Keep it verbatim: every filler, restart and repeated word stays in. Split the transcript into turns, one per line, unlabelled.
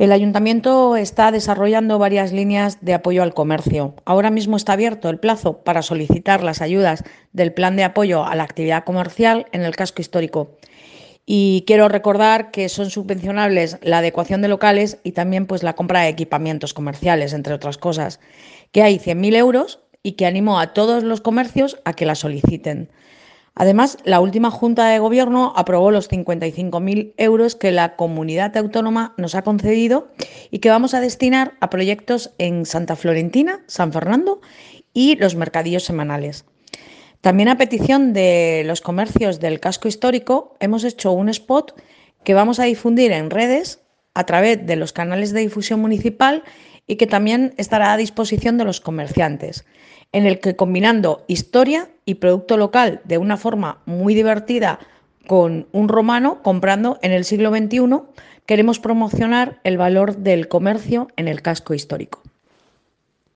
El Ayuntamiento está desarrollando varias líneas de apoyo al comercio. Ahora mismo está abierto el plazo para solicitar las ayudas del Plan de Apoyo a la Actividad Comercial en el casco histórico. Y quiero recordar que son subvencionables la adecuación de locales y también pues, la compra de equipamientos comerciales, entre otras cosas, que hay cien mil euros y que animo a todos los comercios a que la soliciten. Además, la última Junta de Gobierno aprobó los cincuenta y cinco mil euros que la comunidad autónoma nos ha concedido y que vamos a destinar a proyectos en Santa Florentina, San Fernando y los mercadillos semanales. También a petición de los comercios del casco histórico hemos hecho un spot que vamos a difundir en redes a través de los canales de difusión municipal y que también estará a disposición de los comerciantes, en el que combinando historia y producto local de una forma muy divertida con un romano comprando en el siglo veintiuno, queremos promocionar el valor del comercio en el casco histórico.